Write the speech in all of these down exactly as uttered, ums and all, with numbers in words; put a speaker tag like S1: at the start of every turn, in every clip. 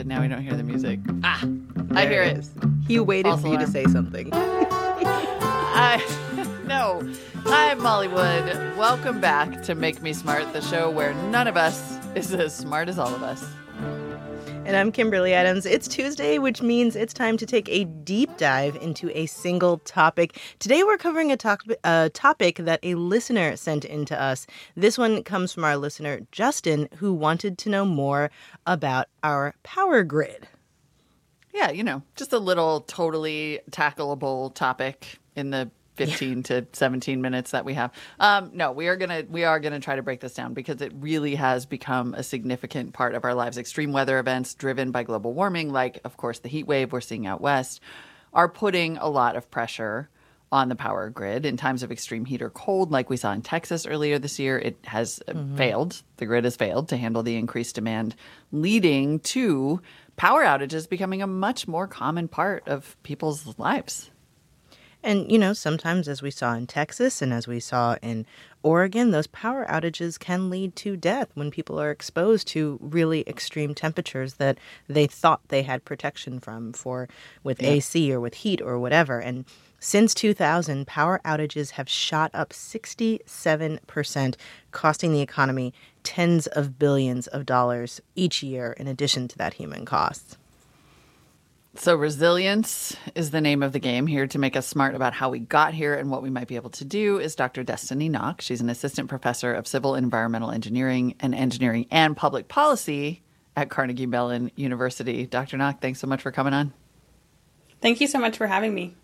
S1: but now we don't hear the music. Ah, I hear it.
S2: He waited
S1: False
S2: for you to
S1: alarm.
S2: say something.
S1: I, no. I'm Molly Wood. Welcome back to Make Me Smart, the show where none of us is as smart as all of us.
S2: And I'm Kimberly Adams. It's Tuesday, which means it's time to take a deep dive into a single topic. Today we're covering a, to- a topic that a listener sent in to us. This one comes from our listener, Justin, who wanted to know more about our power grid.
S1: Yeah, you know, just a little totally tackleable topic in the fifteen to seventeen minutes that we have. Um, no, we are gonna we are gonna try to break this down because it really has become a significant part of our lives. Extreme weather events driven by global warming, like of course the heat wave we're seeing out west, are putting a lot of pressure on the power grid. In times of extreme heat or cold, like we saw in Texas earlier this year, it has mm-hmm. failed. The grid has failed to handle the increased demand, leading to power outages becoming a much more common part of people's lives.
S2: And, you know, sometimes as we saw in Texas and as we saw in Oregon, those power outages can lead to death when people are exposed to really extreme temperatures that they thought they had protection from for with yeah. A C or with heat or whatever. And since two thousand, power outages have shot up sixty-seven percent, costing the economy tens of billions of dollars each year in addition to that human cost.
S1: So resilience is the name of the game. Here to make us smart about how we got here and what we might be able to do is Doctor Destiny Knox. She's an assistant professor of civil and environmental engineering and engineering and public policy at Carnegie Mellon University. Doctor Knox, thanks so much for coming on.
S3: Thank you so much for having me.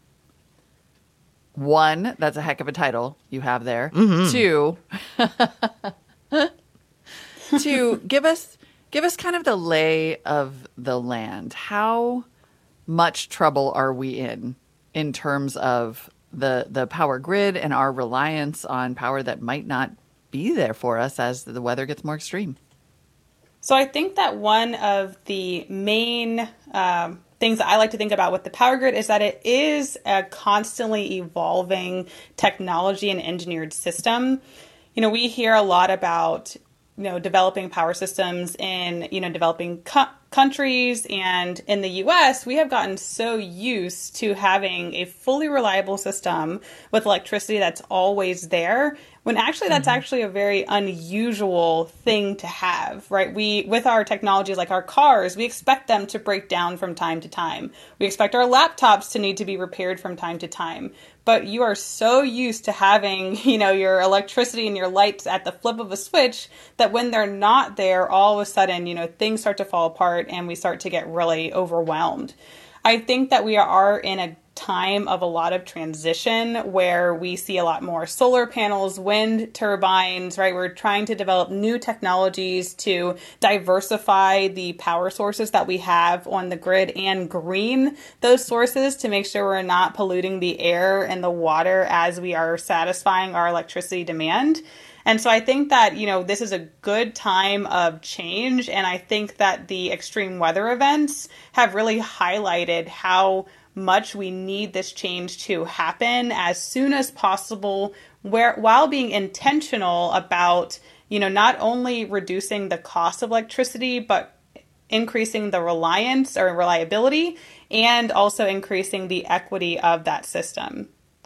S1: One, that's a heck of a title you have there.
S2: Mm-hmm.
S1: Two, two, give us give us kind of the lay of the land. How much trouble are we in in terms of the the power grid and our reliance on power that might not be there for us as the weather gets more extreme?
S3: So I think that one of the main um, things that I like to think about with the power grid is that it is a constantly evolving technology and engineered system. You know, we hear a lot about, you know, developing power systems in, you know, developing co- countries, and in the U S, we have gotten so used to having a fully reliable system with electricity that's always there, when actually that's mm-hmm. actually a very unusual thing to have, right? We, with our technologies like our cars, we expect them to break down from time to time. We expect our laptops to need to be repaired from time to time. But you are so used to having, you know, your electricity and your lights at the flip of a switch that when they're not there, all of a sudden, you know, things start to fall apart and we start to get really overwhelmed. I think that we are in a time of a lot of transition where we see a lot more solar panels, wind turbines, right? We're trying to develop new technologies to diversify the power sources that we have on the grid and green those sources to make sure we're not polluting the air and the water as we are satisfying our electricity demand. And so I think that, you know, this is a good time of change. And I think that the extreme weather events have really highlighted how much we need this change to happen as soon as possible, where while being intentional about, you know, not only reducing the cost of electricity, but increasing the reliance or reliability and also increasing the equity of that system.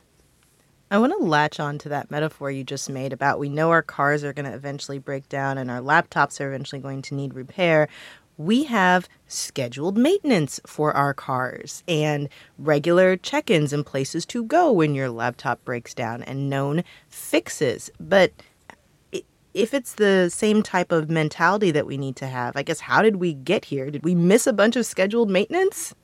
S2: I want to latch on to that metaphor you just made about we know our cars are going to eventually break down and our laptops are eventually going to need repair. We have scheduled maintenance for our cars and regular check-ins and places to go when your laptop breaks down and known fixes. But if it's the same type of mentality that we need to have, I guess, how did we get here? Did we miss a bunch of scheduled maintenance?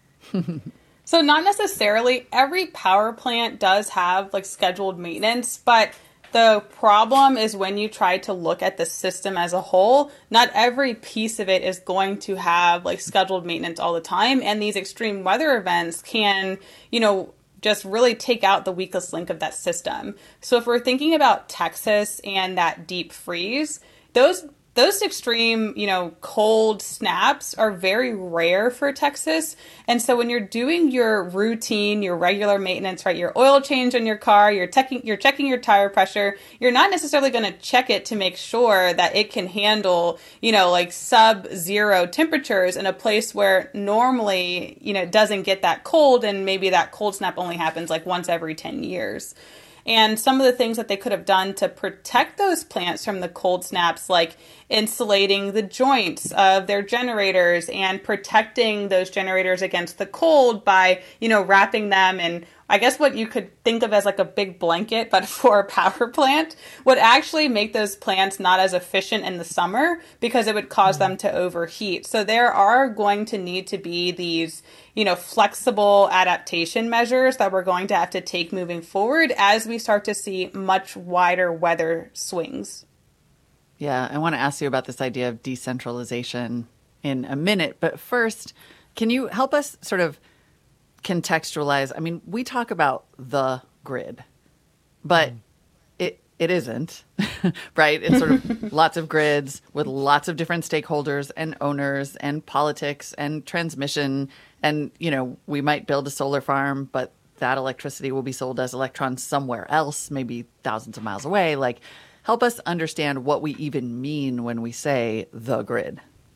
S3: So not necessarily. Every power plant does have like scheduled maintenance, but the problem is when you try to look at the system as a whole, not every piece of it is going to have like scheduled maintenance all the time. And these extreme weather events can, you know, just really take out the weakest link of that system. So if we're thinking about Texas and that deep freeze, those those extreme, you know, cold snaps are very rare for Texas. And so when you're doing your routine, your regular maintenance, right, your oil change on your car, you're checking, you're checking your tire pressure, you're not necessarily going to check it to make sure that it can handle, you know, like sub-zero temperatures in a place where normally, you know, it doesn't get that cold, and maybe that cold snap only happens like once every ten years. And some of the things that they could have done to protect those plants from the cold snaps, like insulating the joints of their generators and protecting those generators against the cold by, you know, wrapping them in, I guess what you could think of as like a big blanket, but for a power plant, would actually make those plants not as efficient in the summer because it would cause them to overheat. So there are going to need to be these, you know, flexible adaptation measures that we're going to have to take moving forward as we start to see much wider weather swings.
S1: Yeah, I want to ask you about this idea of decentralization in a minute. But first, can you help us sort of contextualize? I mean, we talk about the grid, but mm. it it isn't, right? It's sort of lots of grids with lots of different stakeholders and owners and politics and transmission. And, you know, we might build a solar farm, but that electricity will be sold as electrons somewhere else, maybe thousands of miles away. Like, help us understand what we even mean when we say the grid.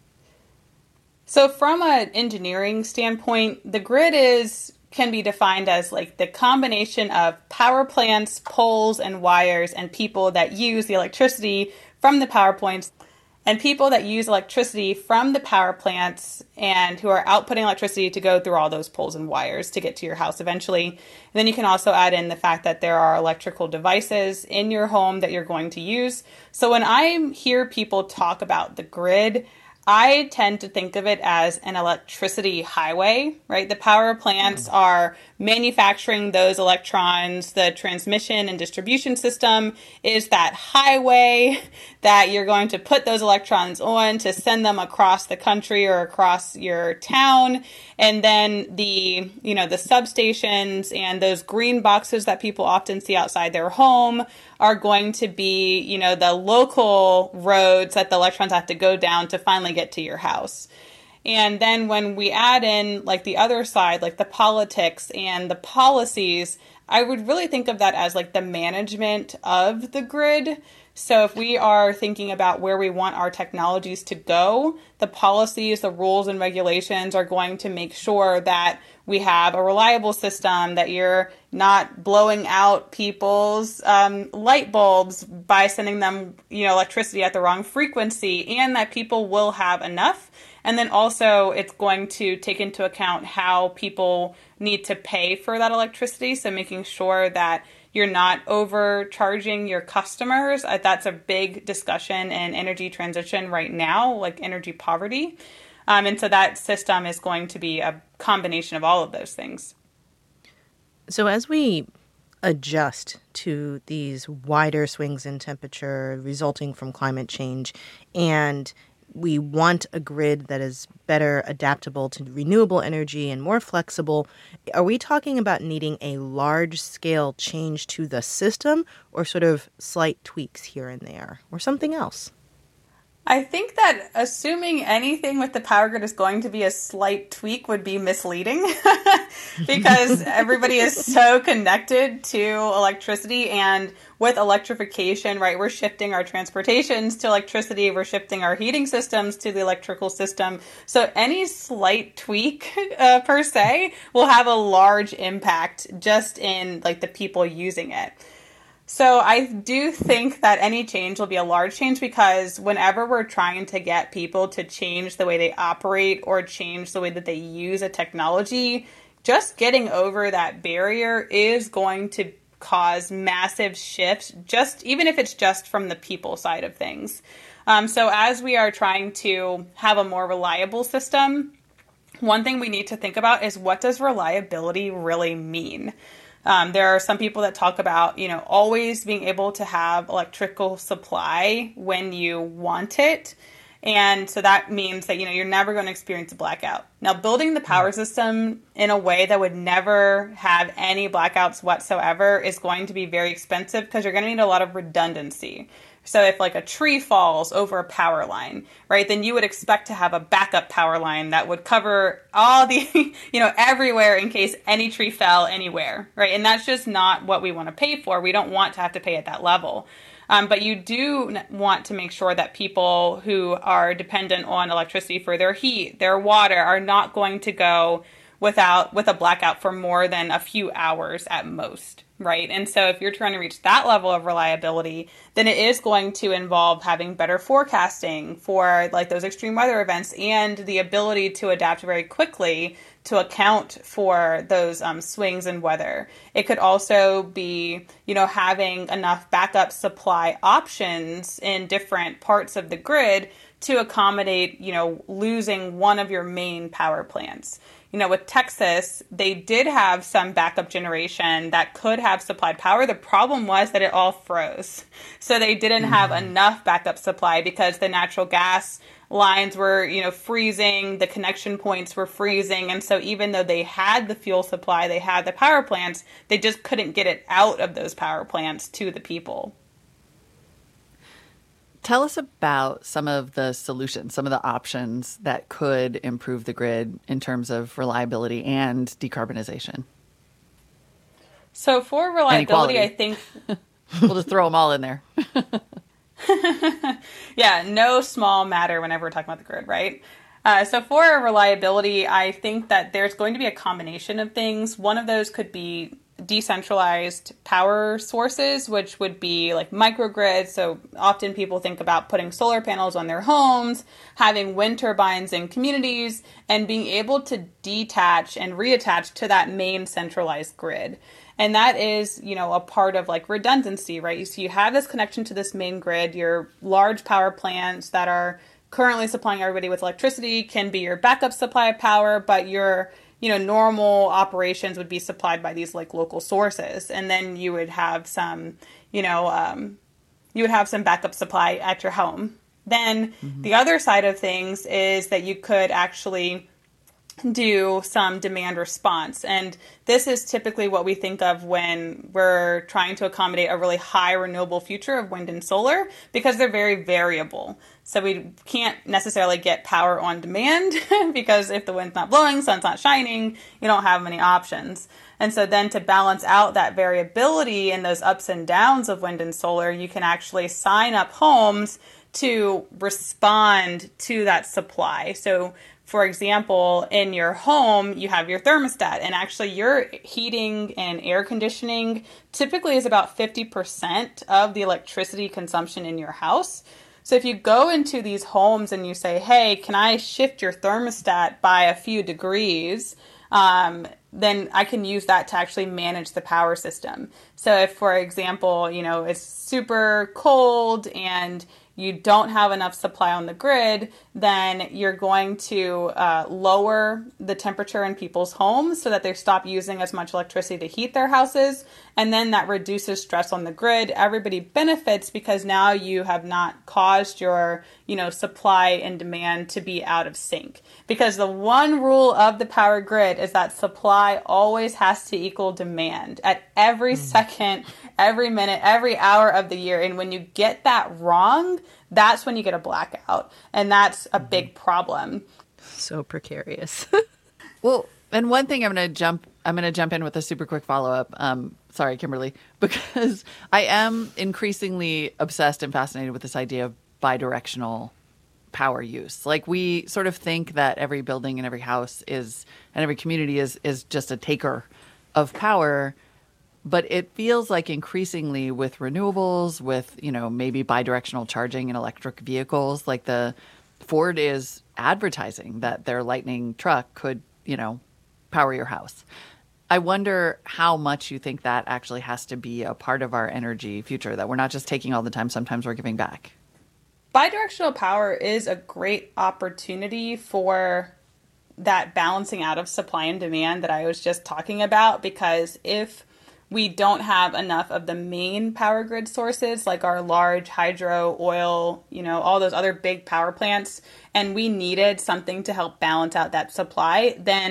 S3: So from an engineering standpoint, the grid is can be defined as like the combination of power plants, poles and wires, and people that use the electricity from the power plants, and people that use electricity from the power plants and who are outputting electricity to go through all those poles and wires to get to your house eventually. And then you can also add in the fact that there are electrical devices in your home that you're going to use. So when I hear people talk about the grid, I tend to think of it as an electricity highway, right? The power plants are manufacturing those electrons. The transmission and distribution system is that highway that you're going to put those electrons on to send them across the country or across your town. And then the, you know, the substations and those green boxes that people often see outside their home are going to be, you know, the local roads that the electrons have to go down to finally get to your house. And then when we add in like the other side, like the politics and the policies, I would really think of that as like the management of the grid. So if we are thinking about where we want our technologies to go, the policies, the rules and regulations are going to make sure that we have a reliable system, that you're not blowing out people's um, light bulbs by sending them, you know, electricity at the wrong frequency, and that people will have enough. And then also it's going to take into account how people need to pay for that electricity. So making sure that you're not overcharging your customers. Uh, That's a big discussion in energy transition right now, like energy poverty. Um, and so that system is going to be a combination of all of those things.
S2: So as we adjust to these wider swings in temperature resulting from climate change, and we want a grid that is better adaptable to renewable energy and more flexible, are we talking about needing a large-scale change to the system, or sort of slight tweaks here and there, or something else?
S3: I think that assuming anything with the power grid is going to be a slight tweak would be misleading because everybody is so connected to electricity, and with electrification, right, we're shifting our transportations to electricity, we're shifting our heating systems to the electrical system. So any slight tweak uh, per se will have a large impact just in like the people using it. So I do think that any change will be a large change, because whenever we're trying to get people to change the way they operate or change the way that they use a technology, just getting over that barrier is going to cause massive shifts, just even if it's just from the people side of things. Um, so as we are trying to have a more reliable system, one thing we need to think about is, what does reliability really mean? Um, there are some people that talk about, you know, always being able to have electrical supply when you want it. And so that means that, you know, you're never going to experience a blackout. Now, building the power system in a way that would never have any blackouts whatsoever is going to be very expensive, because you're going to need a lot of redundancy. So if like a tree falls over a power line, right, then you would expect to have a backup power line that would cover all the, you know, everywhere in case any tree fell anywhere, right? And that's just not what we want to pay for. We don't want to have to pay at that level. Um, but you do want to make sure that people who are dependent on electricity for their heat, their water, are not going to go without with a blackout for more than a few hours at most, right? And so if you're trying to reach that level of reliability, then it is going to involve having better forecasting for like those extreme weather events and the ability to adapt very quickly to account for those um, swings in weather. It could also be, you know, having enough backup supply options in different parts of the grid to accommodate, you know, losing one of your main power plants. You know, with Texas, they did have some backup generation that could have supplied power. The problem was that it all froze. So they didn't have mm. enough backup supply because the natural gas lines were, you know, freezing, the connection points were freezing. And so even though they had the fuel supply, they had the power plants, they just couldn't get it out of those power plants to the people.
S1: Tell us about some of the solutions, some of the options that could improve the grid in terms of reliability and decarbonization.
S3: So for reliability, I think...
S1: We'll just throw them all in there.
S3: Yeah, no small matter whenever we're talking about the grid, right? Uh, so for reliability, I think that there's going to be a combination of things. One of those could be decentralized power sources, which would be like microgrids. So often people think about putting solar panels on their homes, having wind turbines in communities, and being able to detach and reattach to that main centralized grid. And that is, you know, a part of like redundancy, right? So you have this connection to this main grid, your large power plants that are currently supplying everybody with electricity can be your backup supply of power, but your, you know, normal operations would be supplied by these like local sources. And then you would have some, you know, um, you would have some backup supply at your home. Then mm-hmm. the other side of things is that you could actually do some demand response. And this is typically what we think of when we're trying to accommodate a really high renewable future of wind and solar, because they're very variable. So we can't necessarily get power on demand because if the wind's not blowing, sun's not shining, you don't have many options. And so then to balance out that variability and those ups and downs of wind and solar, you can actually sign up homes to respond to that supply. So for example, in your home, you have your thermostat, and actually your heating and air conditioning typically is about fifty percent of the electricity consumption in your house. So if you go into these homes and you say, hey, can I shift your thermostat by a few degrees? Um, then I can use that to actually manage the power system. So if, for example, you know, it's super cold and you don't have enough supply on the grid, then you're going to uh, lower the temperature in people's homes so that they stop using as much electricity to heat their houses. And then that reduces stress on the grid. Everybody benefits because now you have not caused your, you know, supply and demand to be out of sync. Because the one rule of the power grid is that supply always has to equal demand at every mm. second, every minute, every hour of the year. And when you get that wrong, that's when you get a blackout. And that's a big problem.
S2: So precarious.
S1: Well, and one thing I'm going to jump, I'm going to jump in with a super quick follow-up. Um, sorry, Kimberly, because I am increasingly obsessed and fascinated with this idea of bidirectional power use. Like we sort of think that every building and every house is, and every community is, is just a taker of power. But it feels like increasingly with renewables, with, you know, maybe bidirectional charging in electric vehicles, like the Ford is advertising that their Lightning truck could, you know, power your house. I wonder how much you think that actually has to be a part of our energy future, that we're not just taking all the time, sometimes we're giving back.
S3: Bidirectional power is a great opportunity for that balancing out of supply and demand that I was just talking about, because if we don't have enough of the main power grid sources, like our large hydro, oil, you know, all those other big power plants, and we needed something to help balance out that supply, then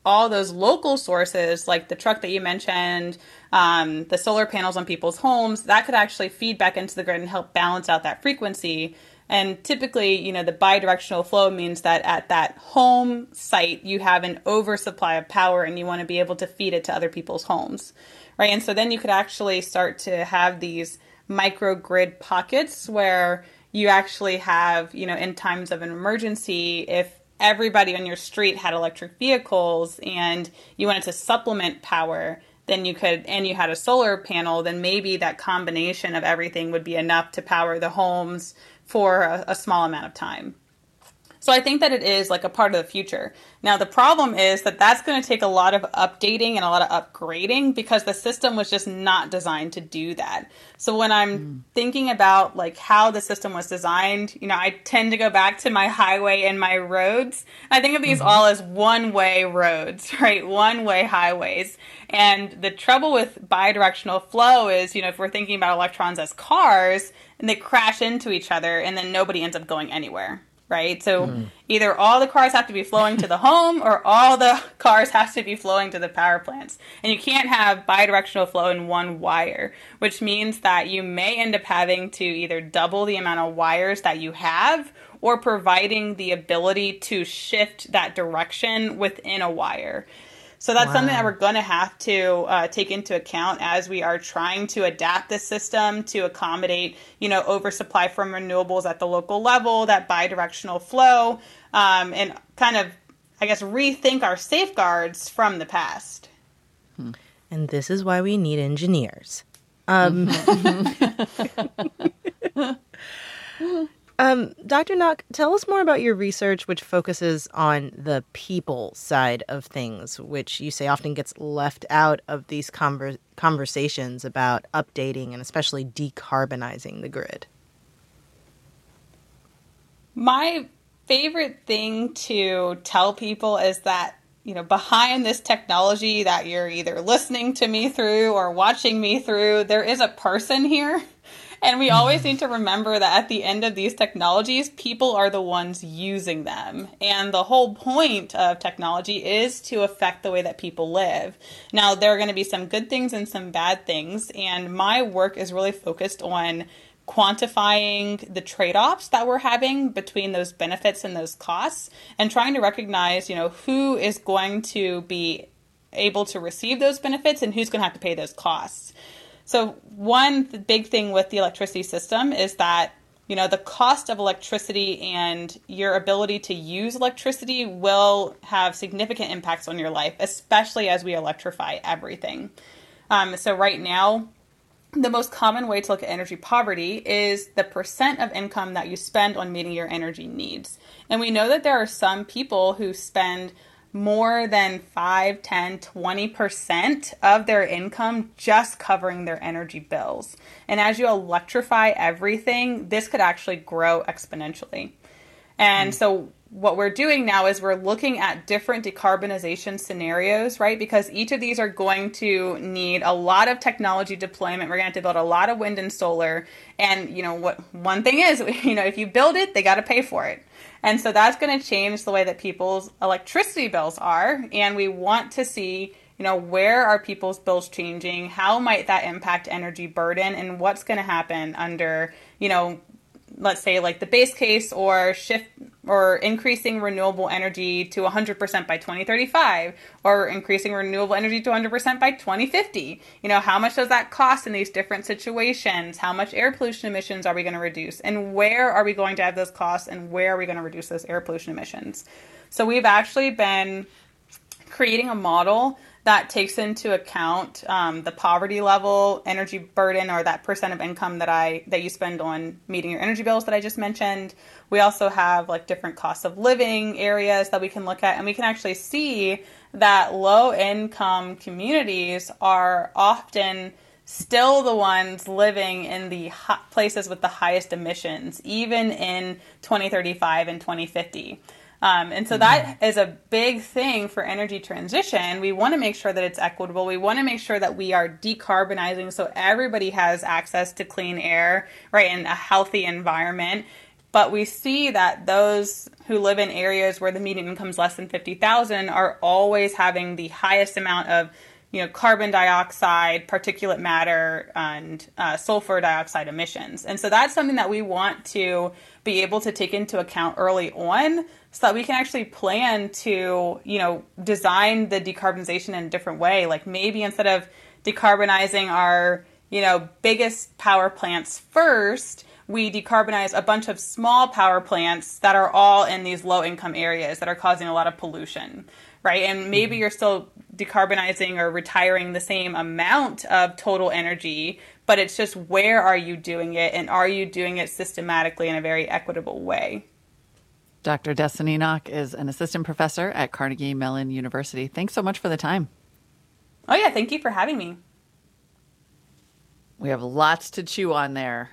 S3: all those local sources, like the truck that you mentioned, um, the solar panels on people's homes, that could actually feed back into the grid and help balance out that frequency. And typically, you know, the bidirectional flow means that at that home site, you have an oversupply of power and you want to be able to feed it to other people's homes, right? And so then you could actually start to have these microgrid pockets where you actually have, you know, in times of an emergency, if everybody on your street had electric vehicles and you wanted to supplement power, then you could, and you had a solar panel, then maybe that combination of everything would be enough to power the homes for a, a small amount of time. So I think that it is like a part of the future. Now, the problem is that that's going to take a lot of updating and a lot of upgrading because the system was just not designed to do that. So when I'm mm. thinking about like how the system was designed, you know, I tend to go back to my highway and my roads. I think of these mm-hmm. all as one-way roads, right? One-way highways. And the trouble with bidirectional flow is, you know, if we're thinking about electrons as cars, and they crash into each other and then nobody ends up going anywhere. Right? So mm. either all the cars have to be flowing to the home or all the cars have to be flowing to the power plants. And you can't have bidirectional flow in one wire, which means that you may end up having to either double the amount of wires that you have or providing the ability to shift that direction within a wire. So that's wow. something that we're going to have to uh, take into account as we are trying to adapt the system to accommodate, you know, oversupply from renewables at the local level, that bidirectional flow, um, and kind of, I guess, rethink our safeguards from the past.
S2: And this is why we need engineers. Um, Um, Doctor Nock, tell us more about your research, which focuses on the people side of things, which you say often gets left out of these conver- conversations about updating and especially decarbonizing the grid.
S3: My favorite thing to tell people is that, you know, behind this technology that you're either listening to me through or watching me through, there is a person here. And we always need to remember that at the end of these technologies, people are the ones using them. And the whole point of technology is to affect the way that people live. Now, there are going to be some good things and some bad things. And my work is really focused on quantifying the trade-offs that we're having between those benefits and those costs and trying to recognize, you know, who is going to be able to receive those benefits and who's going to have to pay those costs. So one big thing with the electricity system is that, you know, the cost of electricity and your ability to use electricity will have significant impacts on your life, especially as we electrify everything. Um, so right now, the most common way to look at energy poverty is the percent of income that you spend on meeting your energy needs. And we know that there are some people who spend more than five, ten, twenty percent of their income just covering their energy bills. And as you electrify everything, this could actually grow exponentially. And mm. so what we're doing now is we're looking at different decarbonization scenarios, right? Because each of these are going to need a lot of technology deployment. We're going to have to build a lot of wind and solar. And, you know, what one thing is, you know, if you build it, they got to pay for it. And so that's going to change the way that people's electricity bills are. And we want to see, you know, where are people's bills changing? How might that impact energy burden? And what's going to happen under, you know, let's say like the base case or shift or increasing renewable energy to one hundred percent by twenty thirty-five or increasing renewable energy to one hundred percent by twenty fifty. You know, how much does that cost in these different situations? How much air pollution emissions are we going to reduce? And where are we going to have those costs and where are we going to reduce those air pollution emissions? So we've actually been creating a model that takes into account um, the poverty level, energy burden, or that percent of income that I that you spend on meeting your energy bills that I just mentioned. We also have like different costs of living areas that we can look at, and we can actually see that low income communities are often still the ones living in the hot places with the highest emissions, even in twenty thirty-five and twenty fifty. Um, and so that is a big thing for energy transition. We want to make sure that it's equitable. We want to make sure that we are decarbonizing so everybody has access to clean air, right, and a healthy environment. But we see that those who live in areas where the median income is less than fifty thousand are always having the highest amount of, you know, carbon dioxide, particulate matter, and uh, sulfur dioxide emissions. And so that's something that we want to be able to take into account early on, so that we can actually plan to, you know, design the decarbonization in a different way. Like maybe instead of decarbonizing our, you know, biggest power plants first, we decarbonize a bunch of small power plants that are all in these low income areas that are causing a lot of pollution, right? And maybe you're still decarbonizing or retiring the same amount of total energy, but it's just where are you doing it, and are you doing it systematically in a very equitable way?
S1: Doctor Destiny Knock is an assistant professor at Carnegie Mellon University. Thanks so much for the time.
S3: Oh yeah, thank you for having me.
S1: We have lots to chew on there.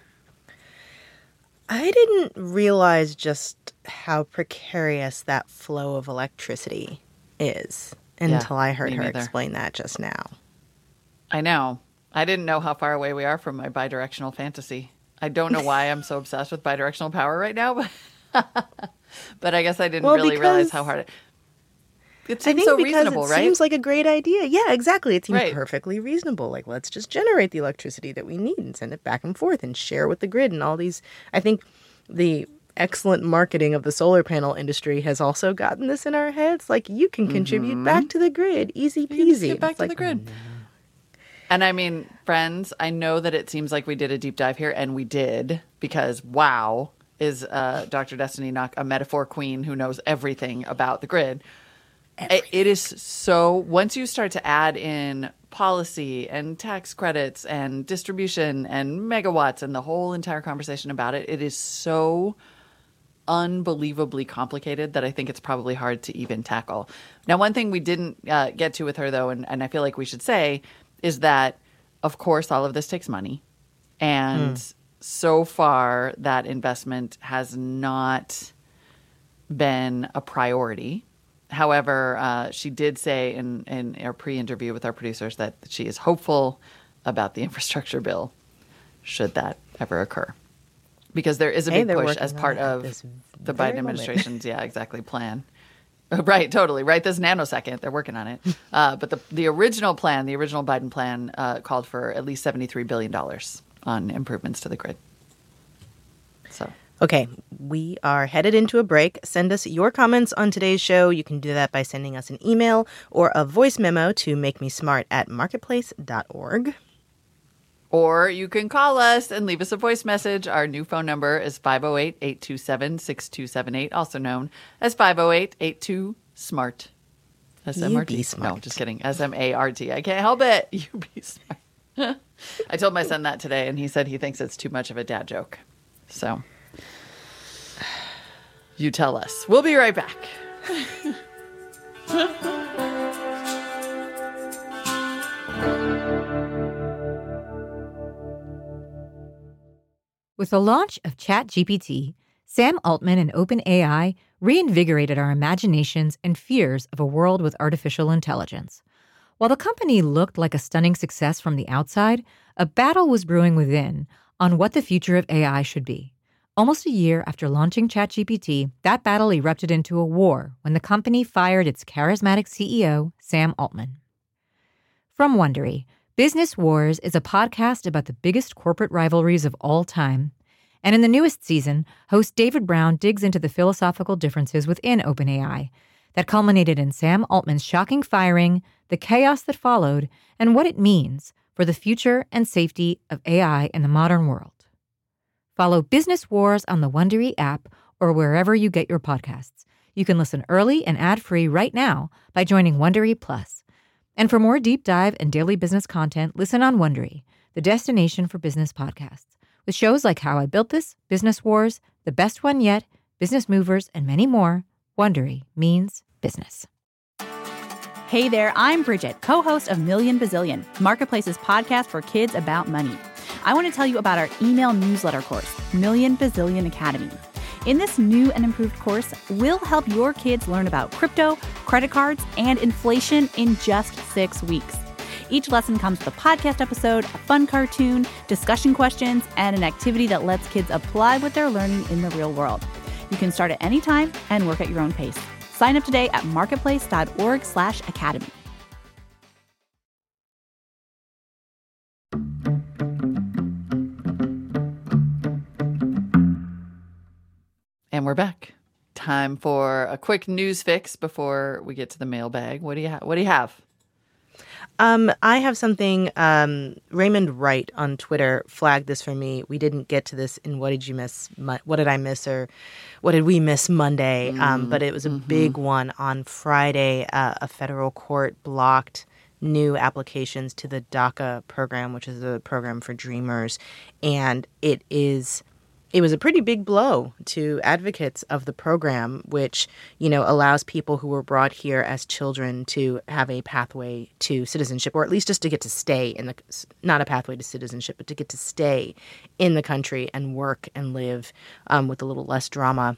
S2: I didn't realize just how precarious that flow of electricity is until
S1: Yeah,
S2: I heard
S1: me
S2: her
S1: neither.
S2: explain that just now.
S1: I know. I didn't know how far away we are from my bidirectional fantasy. I don't know why I'm so obsessed with bidirectional power right now, but but I guess I didn't
S2: Well,
S1: really realize
S2: because-
S1: how hard it. It
S2: I
S1: seems
S2: think
S1: so
S2: because
S1: reasonable,
S2: it
S1: right?
S2: seems like a great idea. Yeah, exactly. It seems
S1: Right.
S2: perfectly reasonable. Like, let's just generate the electricity that we need and send it back and forth and share with the grid and all these. I think the excellent marketing of the solar panel industry has also gotten this in our heads. Like, you can contribute back to the grid. Easy
S1: You can just
S2: peasy.
S1: get back
S2: It's
S1: to
S2: like,
S1: the grid. And I mean, friends, I know that it seems like we did a deep dive here, and we did, because wow, is uh, Doctor Destiny Knock a metaphor queen who knows everything about the grid. It, it is so, once you start to add in policy and tax credits and distribution and megawatts and the whole entire conversation about it, it is so unbelievably complicated that I think it's probably hard to even tackle. Now, one thing we didn't uh, get to with her, though, and, and I feel like we should say, is that, of course, all of this takes money. And mm. so far, that investment has not been a priority. However, uh, she did say in, in our pre-interview with our producers that she is hopeful about the infrastructure bill, should that ever occur. Because there is a
S2: hey,
S1: big push as part of the Biden administration's, yeah, exactly, plan. Right, totally. Right this nanosecond, they're working on it. Uh, but the the original plan, the original Biden plan, uh, called for at least seventy-three billion dollars on improvements to the grid. So...
S2: Okay, we are headed into a break. Send us your comments on today's show. You can do that by sending us an email or a voice memo to makemesmart at marketplace dot org.
S1: Or you can call us and leave us a voice message. Our new phone number is five oh eight, eight two seven, six two seven eight, also known as five oh eight, eight two, SMART. S M R T.
S2: You be smart.
S1: No, just kidding. S M A R T. I can't help it. You be smart. I told my son that today, and he said he thinks it's too much of a dad joke. So... you tell us. We'll be right back.
S4: With the launch of ChatGPT, Sam Altman and OpenAI reinvigorated our imaginations and fears of a world with artificial intelligence. While the company looked like a stunning success from the outside, a battle was brewing within on what the future of A I should be. Almost a year after launching ChatGPT, that battle erupted into a war when the company fired its charismatic C E O, Sam Altman. From Wondery, Business Wars is a podcast about the biggest corporate rivalries of all time. And in the newest season, host David Brown digs into the philosophical differences within OpenAI that culminated in Sam Altman's shocking firing, the chaos that followed, and what it means for the future and safety of A I in the modern world. Follow Business Wars on the Wondery app or wherever you get your podcasts. You can listen early and ad-free right now by joining Wondery Plus. And for more deep dive and daily business content, listen on Wondery, the destination for business podcasts, with shows like How I Built This, Business Wars, The Best One Yet, Business Movers, and many more. Wondery means business.
S5: Hey there, I'm Bridget, co-host of Million Bazillion, Marketplace's podcast for kids about money. I want to tell you about our email newsletter course, Million Bazillion Academy. In this new and improved course, we'll help your kids learn about crypto, credit cards, and inflation in just six weeks. Each lesson comes with a podcast episode, a fun cartoon, discussion questions, and an activity that lets kids apply what they're learning in the real world. You can start at any time and work at your own pace. Sign up today at marketplace.org slash academy.
S1: And we're back. Time for a quick news fix before we get to the mailbag. What do you ha- What do you have?
S2: Um, I have something. Um, Raymond Wright on Twitter flagged this for me. We didn't get to this in What Did You Miss? Mo- what did I miss? Or what did we miss Monday? Mm, um, but it was a mm-hmm. big one on Friday. Uh, a federal court blocked new applications to the DACA program, which is a program for Dreamers, and it is. It was a pretty big blow to advocates of the program, which, you know, allows people who were brought here as children to have a pathway to citizenship, or at least just to get to stay in the, not a pathway to citizenship, but to get to stay in the country and work and live um, with a little less drama.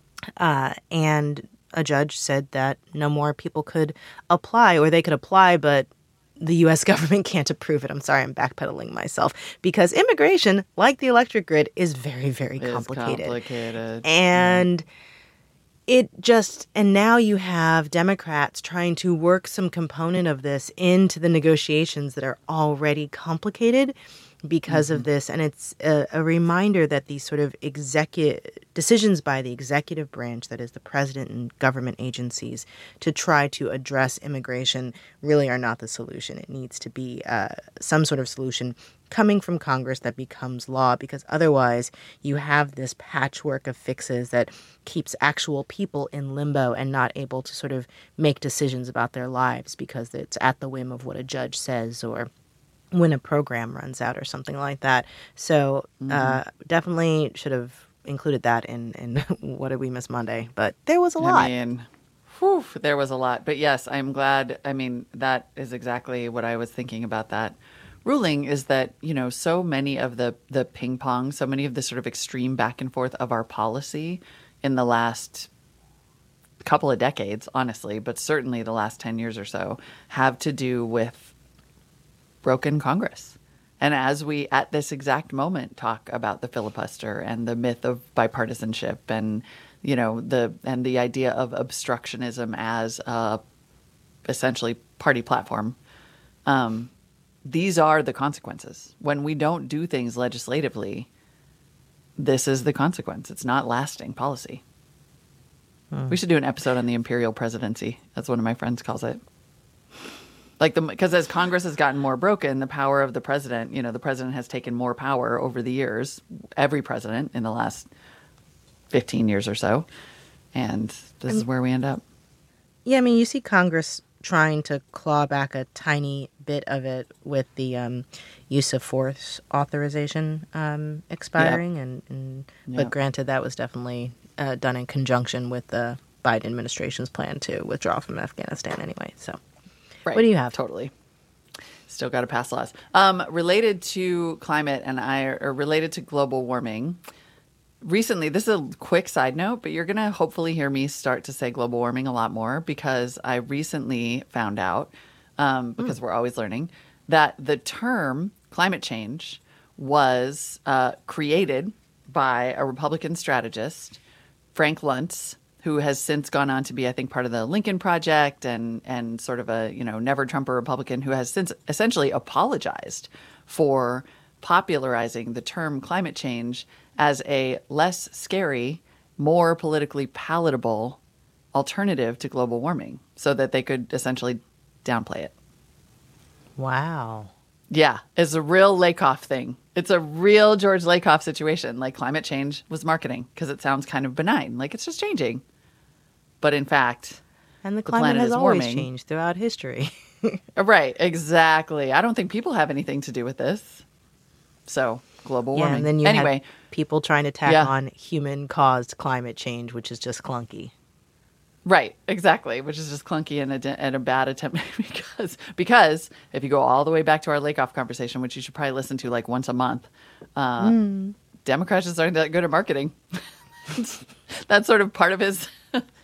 S2: Uh, and a judge said that no more people could apply, or they could apply, but the U S government can't approve it. I'm sorry, I'm backpedaling myself, because immigration, like the electric grid, is very, very complicated.
S1: It's complicated.
S2: And yeah. it just, and now you have Democrats trying to work some component of this into the negotiations that are already complicated because mm-hmm. of this. And it's a, a reminder that these sort of executive decisions by the executive branch, that is the president and government agencies, to try to address immigration really are not the solution. It needs to be uh, some sort of solution coming from Congress that becomes law, because otherwise you have this patchwork of fixes that keeps actual people in limbo and not able to sort of make decisions about their lives because it's at the whim of what a judge says or when a program runs out or something like that. So mm-hmm. uh, definitely should have included that in, in What Did We Miss Monday? But there was a lot.
S1: I mean, whew, there was a lot. But yes, I'm glad. I mean, that is exactly what I was thinking about that ruling, is that, you know, so many of the, the ping pong, so many of the sort of extreme back and forth of our policy in the last couple of decades, honestly, but certainly the last ten years or so, have to do with broken Congress. And as we, at this exact moment, talk about the filibuster and the myth of bipartisanship and, you know, the and the idea of obstructionism as a essentially party platform, um, these are the consequences. When we don't do things legislatively, this is the consequence. It's not lasting policy. Hmm. We should do an episode on the imperial presidency. That's one of my friends calls it. Like the, because as Congress has gotten more broken, the power of the president, you know, the president has taken more power over the years, every president in the last fifteen years or so. And this I mean, is where we end up.
S2: Yeah, I mean, you see Congress trying to claw back a tiny bit of it with the um, use of force authorization um, expiring. Yeah. And, and yeah. But granted, that was definitely uh, done in conjunction with the Biden administration's plan to withdraw from Afghanistan anyway, so.
S1: Right.
S2: What do you have?
S1: Totally. Still got to pass laws. Um, related to climate and I, or related to global warming, recently, this is a quick side note, but you're going to hopefully hear me start to say global warming a lot more, because I recently found out, um, because mm. we're always learning, that the term climate change was uh, created by a Republican strategist, Frank Luntz, who has since gone on to be, I think, part of the Lincoln Project and and sort of a, you know, never Trumper Republican, who has since essentially apologized for popularizing the term climate change as a less scary, more politically palatable alternative to global warming, so that they could essentially downplay it.
S2: Wow.
S1: Yeah, it's a real Lakoff thing. It's a real George Lakoff situation. Like, climate change was marketing because it sounds kind of benign. Like, it's just changing. But in fact,
S2: and the
S1: the
S2: climate
S1: planet
S2: has
S1: is
S2: always
S1: warming.
S2: changed throughout history.
S1: Right, exactly. I don't think people have anything to do with this. So, global
S2: yeah,
S1: warming.
S2: And then you
S1: anyway,
S2: have people trying to tack
S1: yeah.
S2: on human-caused climate change, which is just clunky.
S1: Right, exactly, which is just clunky and a, and a bad attempt because because if you go all the way back to our Lakoff conversation, which you should probably listen to like once a month, uh, mm. Democrats just aren't that good at marketing. That's sort of part of his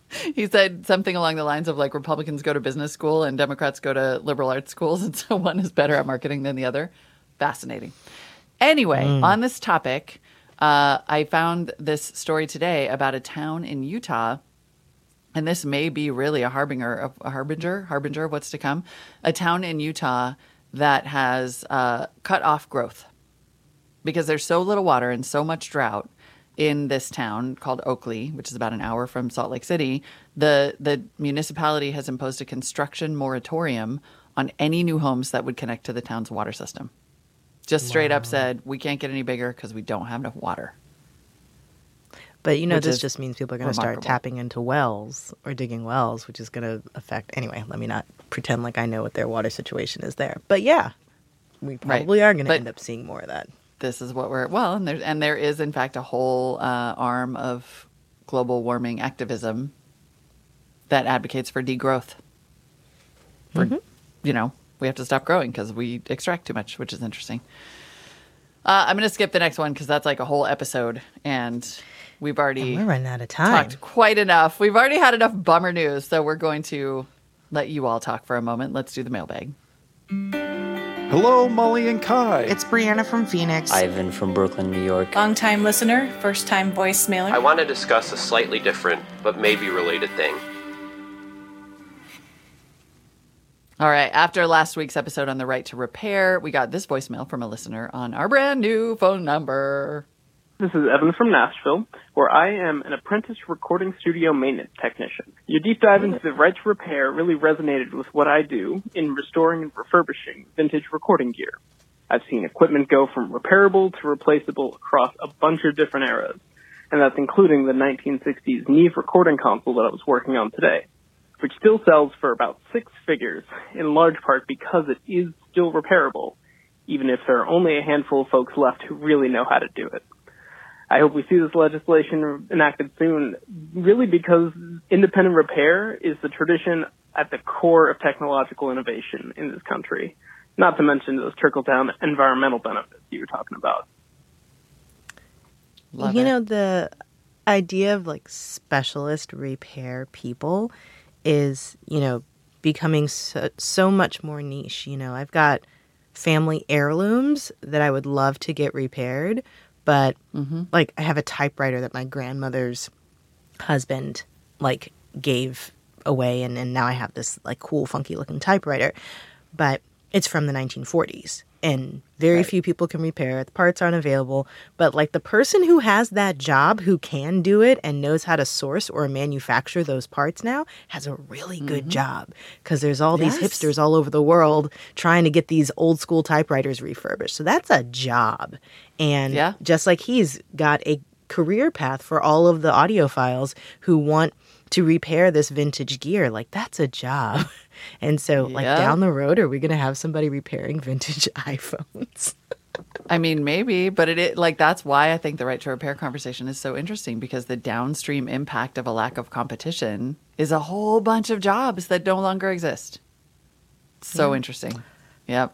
S1: He said something along the lines of like Republicans go to business school and Democrats go to liberal arts schools, and so one is better at marketing than the other. Fascinating. Anyway, mm. on this topic, uh, I found this story today about a town in Utah, and this may be really a harbinger of a harbinger, harbinger of what's to come. A town in Utah that has uh, cut off growth because there's so little water and so much drought in this town called Oakley, which is about an hour from Salt Lake City. The the municipality has imposed a construction moratorium on any new homes that would connect to the town's water system. Just straight wow. up said, we can't get any bigger because we don't have enough water.
S2: But, you know, which this just means people are going to start tapping into wells or digging wells, which is going to affect... Anyway, let me not pretend like I know what their water situation is there. But, yeah, we probably right. are going to end up seeing more of that.
S1: This is what we're... Well, and, there, and there is, in fact, a whole uh, arm of global warming activism that advocates for degrowth. For, mm-hmm. you know, we have to stop growing because we extract too much, which is interesting. Uh, I'm going to skip the next one because that's like a whole episode, and... We've already
S2: and we're running out of time.
S1: Talked quite enough. We've already had enough bummer news, so we're going to let you all talk for a moment. Let's do the mailbag.
S6: Hello, Molly and Kai.
S7: It's Brianna from Phoenix.
S8: Ivan from Brooklyn, New York.
S9: Long-time listener, first-time voicemailer.
S10: I want to discuss a slightly different, but maybe related thing.
S1: All right. After last week's episode on the right to repair, we got this voicemail from a listener on our brand new phone number.
S11: This is Evan from Nashville, where I am an apprentice recording studio maintenance technician. Your deep dive into the right to repair really resonated with what I do in restoring and refurbishing vintage recording gear. I've seen equipment go from repairable to replaceable across a bunch of different eras, and that's including the nineteen sixties Neve recording console that I was working on today, which still sells for about six figures, in large part because it is still repairable, even if there are only a handful of folks left who really know how to do it. I hope we see this legislation enacted soon, really because independent repair is the tradition at the core of technological innovation in this country, not to mention those trickle-down environmental benefits you were talking about.
S2: Love you it. know, the idea of, like, specialist repair people is, you know, becoming so, so much more niche. You know, I've got family heirlooms that I would love to get repaired, but, mm-hmm. like, I have a typewriter that my grandmother's husband, like, gave away, and, and now I have this, like, cool, funky-looking typewriter. But it's from the nineteen forties, and very right. few people can repair it. The parts aren't available. But, like, the person who has that job, who can do it and knows how to source or manufacture those parts now, has a really good mm-hmm. job. Because there's all yes. these hipsters all over the world trying to get these old-school typewriters refurbished. So that's a job. And yeah. just like he's got a career path for all of the audiophiles who want to repair this vintage gear, like, that's a job. And so, like, yeah. down the road, are we going to have somebody repairing vintage iPhones?
S1: I mean, maybe, but it, it like that's why I think the right to repair conversation is so interesting, because the downstream impact of a lack of competition is a whole bunch of jobs that no longer exist. So yeah. interesting. Yep.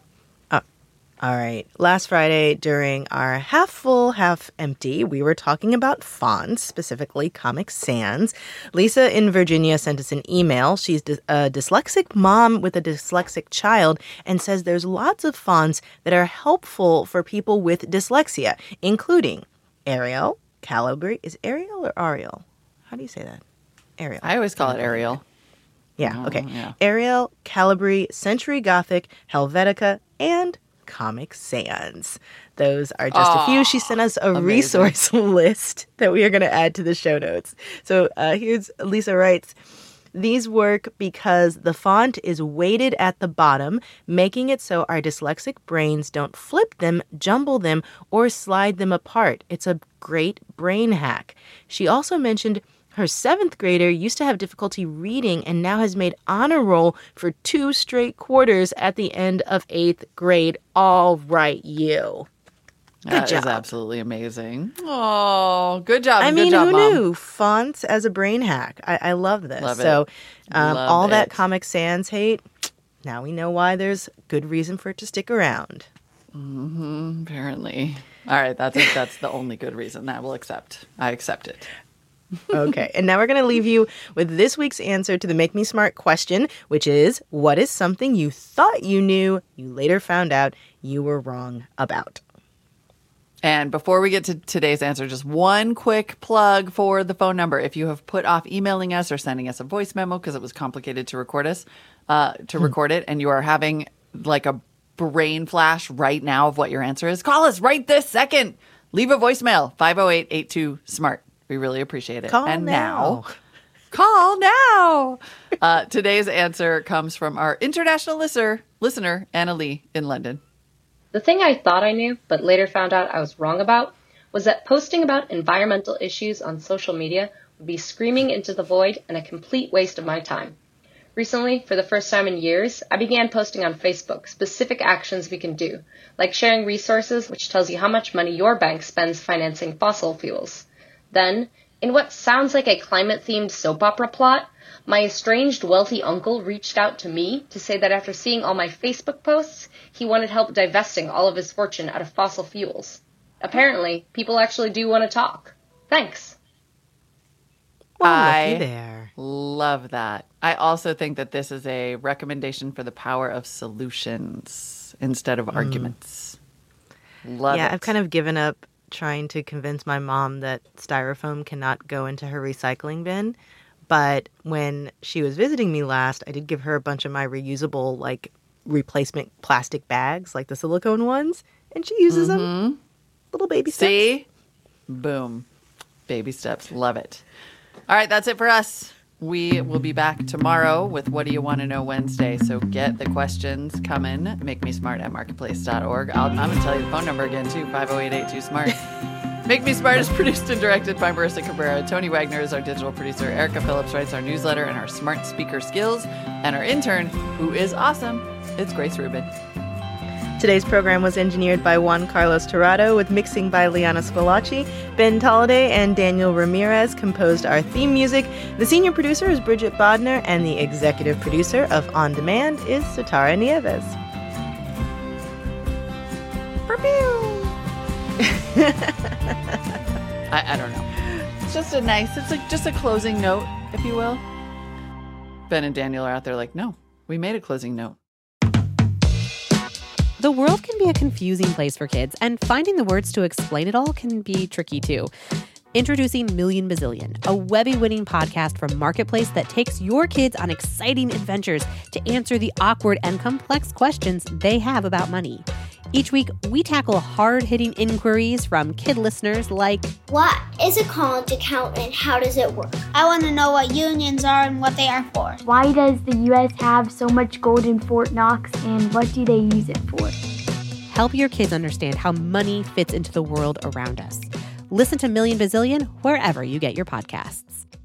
S2: All right. Last Friday, during our half full, half empty, we were talking about fonts, specifically Comic Sans. Lisa in Virginia sent us an email. She's a dyslexic mom with a dyslexic child and says there's lots of fonts that are helpful for people with dyslexia, including Arial, Calibri. Is Arial or Arial? How do you say that? Arial.
S1: I always call it Arial.
S2: Yeah, okay. Oh, yeah. Arial, Calibri, Century Gothic, Helvetica, and Comic Sans. Those are just oh, a few. She sent us a amazing. resource list that we are going to add to the show notes. So uh, here's Lisa writes, these work because the font is weighted at the bottom, making it so our dyslexic brains don't flip them, jumble them, or slide them apart. It's a great brain hack. She also mentioned her seventh grader used to have difficulty reading and now has made honor roll for two straight quarters at the end of eighth grade. All right, you. Good
S1: that
S2: job.
S1: Is absolutely amazing. Oh, good job.
S2: I
S1: good
S2: mean,
S1: job,
S2: who
S1: Mom.
S2: knew? Fonts as a brain hack. I, I love this.
S1: Love
S2: so um,
S1: love
S2: all
S1: it.
S2: that Comic Sans hate, now we know why there's good reason for it to stick around.
S1: Mm-hmm, apparently. All right, that's, that's the only good reason. I will accept. I accept it.
S2: Okay, and now we're going to leave you with this week's answer to the Make Me Smart question, which is, what is something you thought you knew, you later found out you were wrong about?
S1: And before we get to today's answer, just one quick plug for the phone number. If you have put off emailing us or sending us a voice memo because it was complicated to record us, uh, to record it, and you are having like a brain flash right now of what your answer is, call us right this second. Leave a voicemail, five oh eight, eight two, SMART. We really appreciate it.
S2: Call
S1: and
S2: now.
S1: now, call now. Uh, today's answer comes from our international listener, listener Anna Lee in London.
S7: The thing I thought I knew, but later found out I was wrong about, was that posting about environmental issues on social media would be screaming into the void and a complete waste of my time. Recently, for the first time in years, I began posting on Facebook specific actions we can do, like sharing resources which tells you how much money your bank spends financing fossil fuels. Then, in what sounds like a climate-themed soap opera plot, my estranged wealthy uncle reached out to me to say that after seeing all my Facebook posts, he wanted help divesting all of his fortune out of fossil fuels. Apparently, people actually do want to talk. Thanks.
S2: Well,
S1: I
S2: looky there.
S1: love that. I also think that this is a recommendation for the power of solutions instead of mm. arguments. Love
S2: yeah,
S1: it.
S2: I've kind of given up trying to convince my mom that styrofoam cannot go into her recycling bin. But when she was visiting me last, I did give her a bunch of my reusable, like, replacement plastic bags, like the silicone ones, and she uses
S1: mm-hmm.
S2: them. Little baby steps.
S1: See? Boom. Baby steps. Love it. All right, that's it for us. We will be back tomorrow with What Do You Want to Know Wednesday. So get the questions coming. Make me smart at marketplace dot org. I'll, I'm going to tell you the phone number again, too, five oh eight, eight two, SMART. Make Me Smart is produced and directed by Marissa Cabrera. Tony Wagner is our digital producer. Erica Phillips writes our newsletter and our smart speaker skills. And our intern, who is awesome, it's Grace Rubin.
S2: Today's program was engineered by Juan Carlos Torrado with mixing by Liana Squilacci. Ben Tolliday and Daniel Ramirez composed our theme music. The senior producer is Bridget Bodner, and the executive producer of On Demand is Satara Nieves.
S1: I, I don't know. It's just a nice, it's like just a closing note, if you will. Ben and Daniel are out there like, no, we made a closing note.
S8: The world can be a confusing place for kids, and finding the words to explain it all can be tricky too. Introducing Million Bazillion, a Webby-winning podcast from Marketplace that takes your kids on exciting adventures to answer the awkward and complex questions they have about money. Each week, we tackle hard-hitting inquiries from kid listeners like,
S12: what is a college account and how does it work? I want to know what unions are and what they are for.
S13: Why does the U S have so much gold in Fort Knox and what do they use it for?
S8: Help your kids understand how money fits into the world around us. Listen to Million Bazillion wherever you get your podcasts.